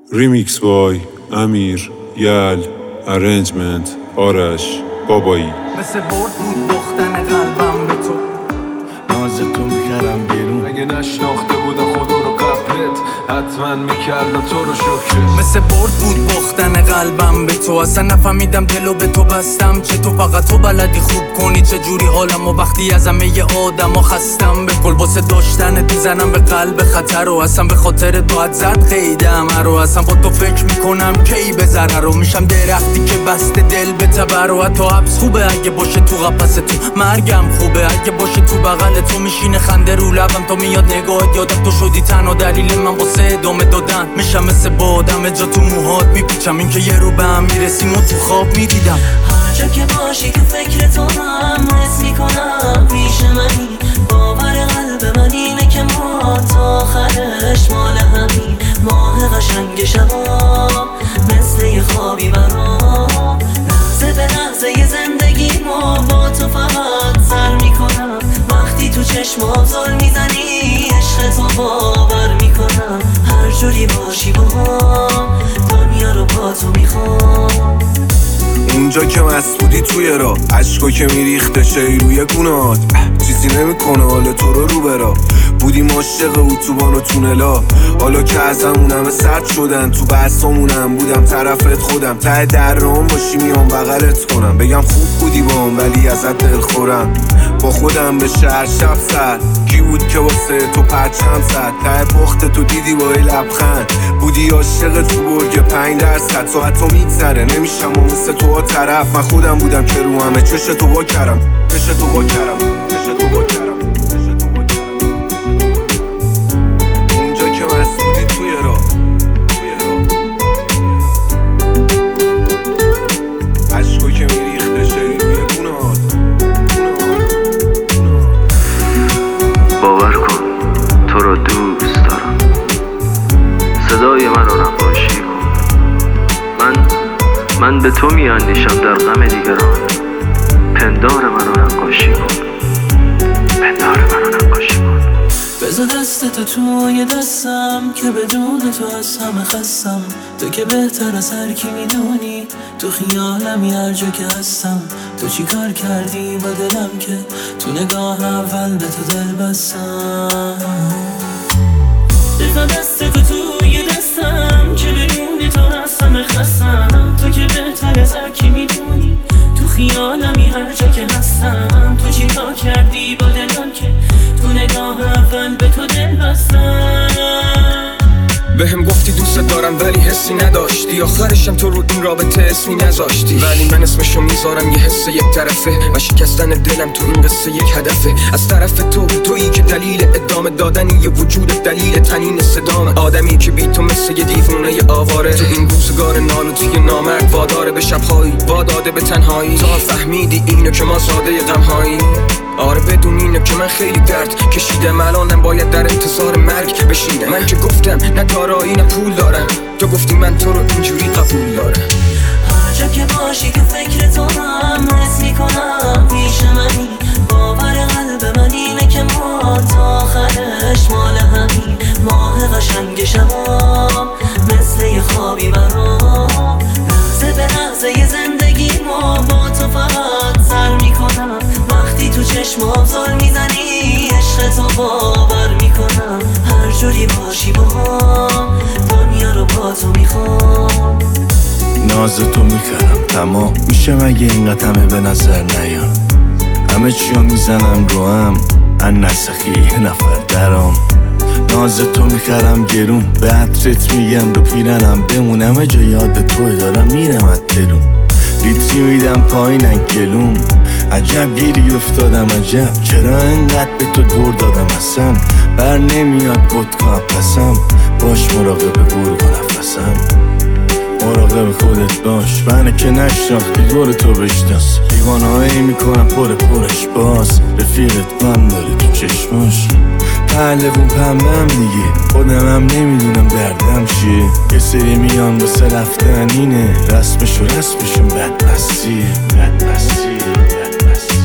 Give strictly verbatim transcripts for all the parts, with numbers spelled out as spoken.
ریمیکس بای امیر یل ارنجمنت آرش بابایی. مثل برد بود باختن قلبم به تو، ناز تو میکردم بیرون. اگه نشناخته بودم خدا رو قبرت حتما میکردم تو رو شکرت. مثل برد بود باختن قلبم به تو، اصلا نفهمیدم دلو به تو بستم. چه تو فقط تو بلدی خوب کنی چه جوری حالم، و وقتی از همه ی آدم ها خستم. به کل واسه داشتن میزنم به قلب خطر، و اصلا به خاطر تو حد زد قیده همه رو. اصلا با تو فکر میکنم کی به ضرر رو، میشم درختی که بسته دل به تبر. و حتی حبس خوبه اگه باشه تو قفس تو، مرگم خوبه اگه باشه تو بغل تو. میشینه خنده رو لبم تا میاد نگاهت، یادم تو شدی تنها دلیل من واسه ادامه دادن. میشم مثل بادم جا تو موهات میپیچم، این که یه رو به هم میرسیم و تو خواب میدیدم. هر جا که باشی تو فکر تو هم حس میکنم پیش منی. باور قلب من اینه که ما تا آخرش مال همین. ماه قشنگ شبا مثل یه خوابی برام، لحظه به لحظه یه زندگی ما با تو فقط سر میکنم. وقتی تو چشمام زل میزنی عشق تو باور میکنم. هر جوری باشی با هم دنیا رو با تو میخوام. اونجا که مسئودی توی را عشقا که میریخته شی روی گونات، چیزی نمیکنه حال تو رو رو برا. بودیم عاشق اتوبان و تونلا، حالا که ازمون همه سرد شدن. تو بحثامونم بودم طرفت خودم، ته درام باشی میام بغلت کنم. بگم خوب بودی بام ولی ازت دل خورم. با خودم به شهر شب سر کی بود که واسه تو پرچم زد. ته پخت تو دیدی با ای لبخند، بودی عاشق تو برگ پنج درصد. ساعت تو میگذره نمیشم و مثل تو طرف. من خودم بودم که رو همه چش تو با کرم، چش تو با کرم، چش تو با کرم. اونجا که مسئولی توی را توی را عشقو که میریخته شدی روی گونات. باور کن تو رو دوست دارم، صدای من رو نباشی کن. من من به تو میاندیشم در غم دیگران. پندار من رو نقاشی کن، پندار من رو نقاشی کن. بذار دستتو توی دستم که بدون تو از همه خستم. تو که بهتر از هر کی میدونی تو خیالمی هر جا که هستم. تو چی کار کردی با دلم که تو نگاه اول به تو دل بستم. بذار دستتو توی دستم که بدون تو از همه خستم. تو که بهتر از هر کی میدونی تو خیالمی هر جا که هستم. تو چی کار کردی با دلم که تو نگاه اول به تو دل بستم. بهم گفتی دوست دارم ولی حسی نداشتی، آخرشم تو رو این رابطه اسمی نذاشتی. ولی من اسمشو میذارم یه حس یک طرفه، و شکستن دلم تو این قصه یک هدفه. از طرف تو تویی که دلیل ادامه دادنی یه وجود، دلیل تنین صدام. آدمی که بی تو مثل یه دیوونه ی آواره، تو این روزگار نالو توی نامرد واداره به شبهایی، واداده به تنهایی. تا فهمیدی اینو که ما ساده غمهایی. آره بدون اینو که من خیلی درد کشیدم، الانم باید در انتظار مرگ بشینم. من که گفتم نه کارایی نه پول دارم، تو گفتی من تو رو اینجوری قبول دارم. هر جا که باشی تو فکر تو هم حس میکنم پیش منی. باور قلب من اینه که ما تا آخرش مال همین. ماه قشنگ شبا مثل یه خوابی برام، لحظه به لحظه یه زندگی ما با تو فقط سر میکنم. وقتی تو چشمام زل میزنی عشق تو باور میکنم. هر جوری باشی با هم دنیا رو با تو میخوام. ناز تو میکردم تمام میشه مگه این قطمه به نظر نیام. همه چیو میزنم رو هم ان نسخی یه نفر درام. ناز تو میکردم گرون به عطرت میگم رو پیرنم بمون. همه جا یاد توی دارم میرم از درون. لیتری میدم پایینن گلوم. عجب گیری افتادم عجب چرا انقدر به تو دور دادم. اصلا بر نمیاد بدکا پسم. باش مراقب گرگ و نفسم، مراقب خودت باش. منه که نشناختی دور تو بشناس. دیوانه هایی میکنم پر پرش باز. رفیقت من داری تو چشماش، پهلوون پنبم دیگه. خودم هم نمیدونم دردم چیه. یه سری میان واسه رفتن اینه، رسمش و رسمشون بدبستی بدبستی بدبستی.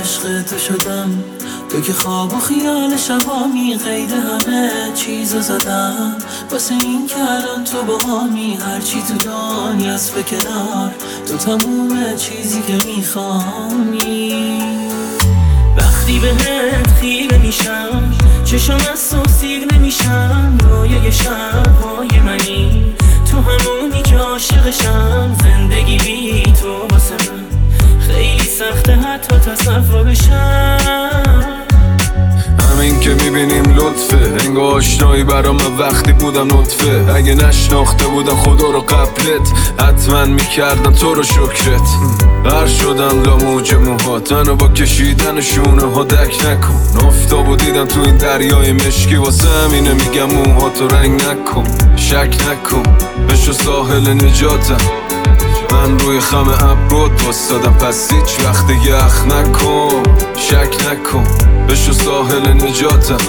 عشق تو شدم، تو که خواب و خیال شبامی، قید همه چیزو زدم واسه این که الان تو باهامی. هرچی تو دنیاست به کنار، تو تموم چیزی که میخوامی. وقتی بهت خیره میشم چشم از تو سیر نمیشم، رویای شبهای منی تو همونی که عاشقشم. زندگی بی تو واسه من خیلی سخته حتی تصور بشم. همین که میبینیم لطفه، انگار آشنایی برام وقتی بودم نطفه. اگه نشناخته بودم خدا رو قبلت، حتما میکردم تو رو شکرت. بر شدم لا موج موهات، منو با کشیدن شونه ها دک نکن. افتابو دیدم تو این دریای مشکی، واسه همینه میگم موهاتو رنگ نکن. شک نکن بشو ساحل نجاتم، من روی خم ابرود واسدادم، پس هیچ وقت یخ نکن. شک نکن بشو ساحل نجاتم،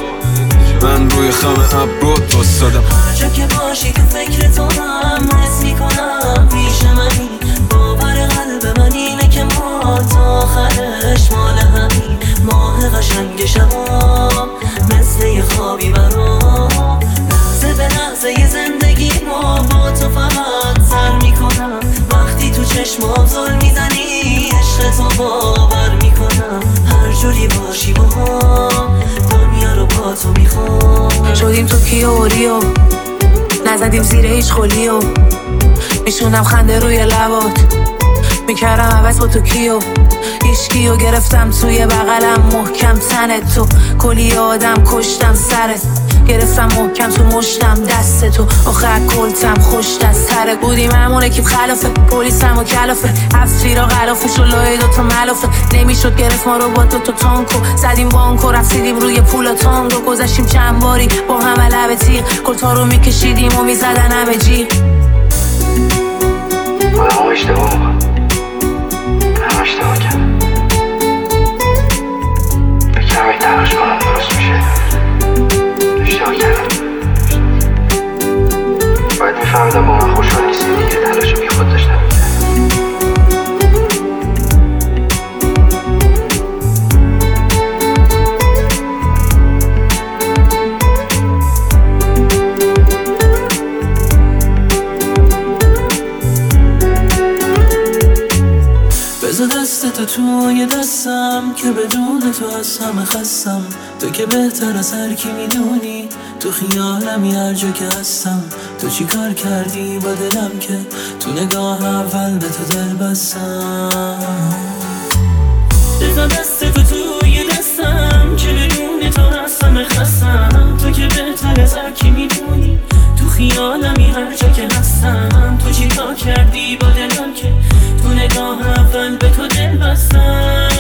من روی خم ابرود واسدادم. هر جا که باشی تو فکر تو هم حس میکنم پیش منی. باور قلب من اینه که ما تا آخرش مال همین. ماه قشنگ شبام مثل یه خوابی برام، لحظه به لحظه زندگی ما با تو فقط سر میکنم. وقتی تو چشمام زل میزنی عشق تو باور میکنم. هر جوری باشی با هم دنیا رو با تو میخوام. شدیم تو کیو و ریو، نزدیم زیر هیچ خلیو. میشونم خنده روی لبات، میکردم عوض با تو کیو. هیچکیو گرفتم توی بغلم محکم تن تو. کلی آدم کشتم سرت، گرفتم محکم تو مشتم دست تو. آخر کلتم خوش دست تره بودیم همون اکیب خلافه. پولیسم و کلافه هفتی را غلافش و لای دوتا ملافه. نمیشد گرفت ما رو با دوتا تانکو، زدیم بانکو رفتیدیم روی پولا تانگو. گذشتیم چند باری با همه لب تیغ، کلتا رو میکشیدیم و میزدن همه جیغ. آدم ها اشتباه میکن، هم اشتباه کردم. بکنم این تلاش کنم درست میشه. اشتباه کردم، باید میفهمیدم با من خوشحال نیستی دیگه. تلاش رو بی خود داشتم میکردم. دست تو توی دستم که بدون تو از همه خستم. تو که بهتر از هر کی میدونی تو خیالمی هر جا که هستم. تو چی کار کردی با دلم که تو نگاه اول به تو دل بستم. بذار دست تو توی دستم که بدون تو از همه خستم. تو که بهتر از هر کی میدونی تو خیالمی هر جا که هستم. تو چی کار کردی با دلم که تو نگاه اول به تو دل بستم.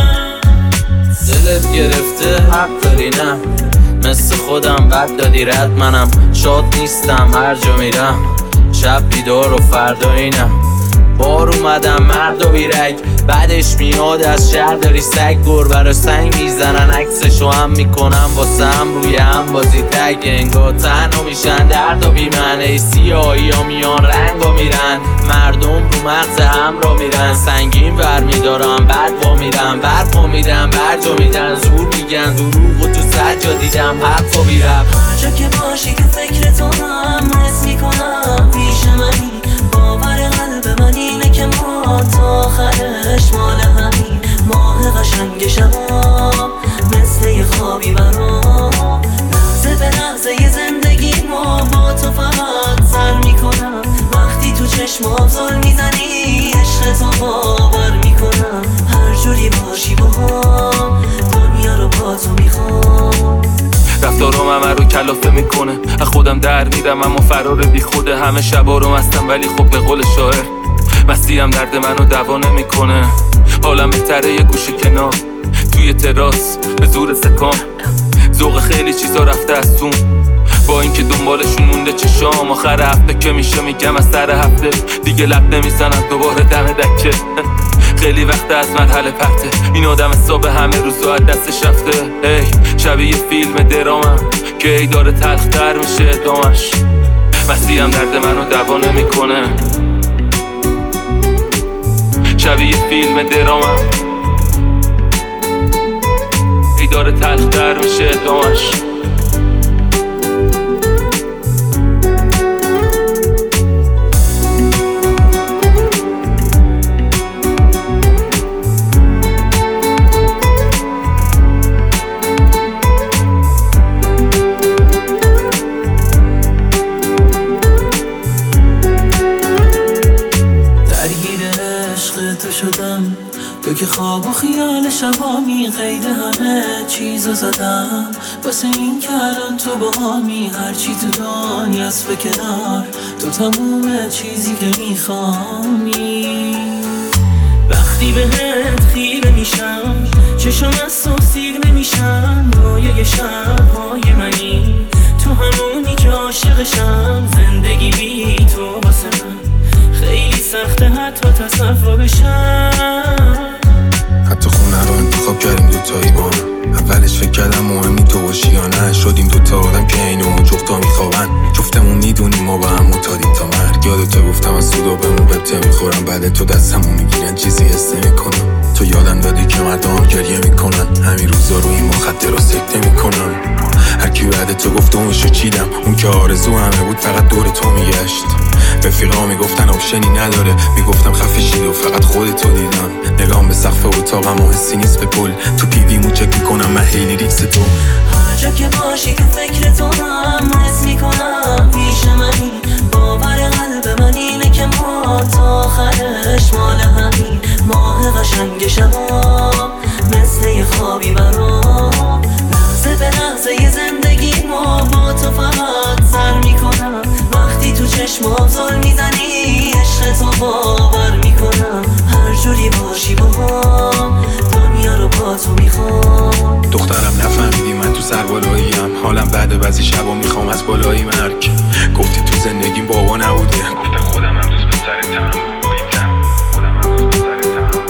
دلت گرفته حق داری نه، مثل خودم بد دادی رد. منم شاد نیستم هر جا میرم، شب بیدار و فردا اینم. بار اومدم مرد و بیرگ، بعدش میاد از شهر داری سگ. گر برا سنگ میزنن عکسشو هم میکنم واسه هم روی هم بازی تگ. انگار تنها میشن درد و بیمن، ای سیاهی ها میان رنگ ها میرن. مردم رو مغز هم را میرن، سنگین بر میدارم بعد با میرم. برد با میرم برجا میدن، زور میگن دروغ و تو سر جا دیدم حق و بیرم. هر جا که باشی که فکر تو هم حس میکنم پیش منی. باور قلب من اینه که ما تا آخرش مال همین. ماه قشنگ شبام مثل یه خوابی برام، لحظه به لحظه زندگی ما با تو فقط سر میکنم. وقتی تو چشمام زل میزنی عشق تو باور میکنم. هر جوری باشی با هم دنیا رو با تو میخوام. رفتارم همه رو کلافه میکنه، از خودم در میرم اما فرار بی خوده. همه شبا رو مستم ولی خب به قول شاعر مستیم درد منو دوا نمیکنه. حالم بهتره یه گوشه کنار توی تراس به زور سکان. ذوق خیلی چیزا رفته از تون، با اینکه دنبالشون مونده چشام. آخر هفته که میشه میگم از سر هفته دیگه لب نمیزنم دوباره دم دکه. خیلی وقت از مرحله پرته این آدم حساب همه روزا از دستش رفته. ای شبیه فیلم درامم که ای داره تلختر میشه ادامش. مسیحم درد منو دوا نمیکنه، شبیه فیلم درامم بهتر میشه ادامش. تو شدم تو که خواب و خیال شبامی قید همه چیزو زدم واسه این که الان تو باهامی هرچی تو دنیاست به کنار تو تموم چیزی که میخوامی. وقتی بهت خیره میشم چشم از تو سیر نمیشم رویای شبهای منی تو همونی که عاشقشم زندگی بی تو واسه من خیلی سخته حتی تصور بشم. حتی خونه رو انتخاب کردیم دوتایی با هم اولش فکر کردم مهمی تو باشی یا نه شدیم دوتا آدم که اینو اون جفتا میخوابن جفتمون میدونیم ما با هم معتادیم تا مرگ. یادت گفتم از سودا بهمون قبطه میخورم بعد تو دستمو میگیرن چیزی حس نمیکنم تو یادم دادی که مردم گریه میکنن همین روزا رو این مخدر رو سکته میکنن. هرکی بعد تو گفت اونشو چیدم اون که آرزو همه بود فقط دور تو میگشت. رفیقا میگفتن آپشنی نداره میگفتم خفه شید و فقط خودتو دیدم. نگام به سقف اتاقم و حسی نیست به کل تو پیویمو چک میکنم من خیلی ریکس تو. هر جا که باشی تو فکر تو هم حس میکنم پیش منی باور قلب من اینه که ما تا آخرش مال همین ماه قشنگ شما مثل یه خوابی برام لحظه به لحظه یه زندگی ما با تو فقط سر میکنم وقتی تو چشمام زل میزنی عشق تو باور میکنم هر جوری باشی با هم دنیا رو با تو میخوام. دخترم نفهمیدی من تو سربالاییم حالم بعد بعضی شبا میخوام از بالایی مرگ. گفتی تو زندگیم بابا نبوده گفته خودم هم دوست پسرتم باییدم خودم هم دوست پسرتم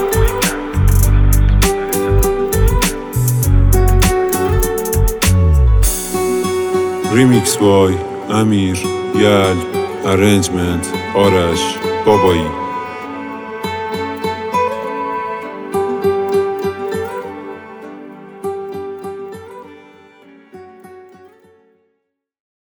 باییدم. ریمیکس بای امیر یال، ارنجمنت آرش بابایی.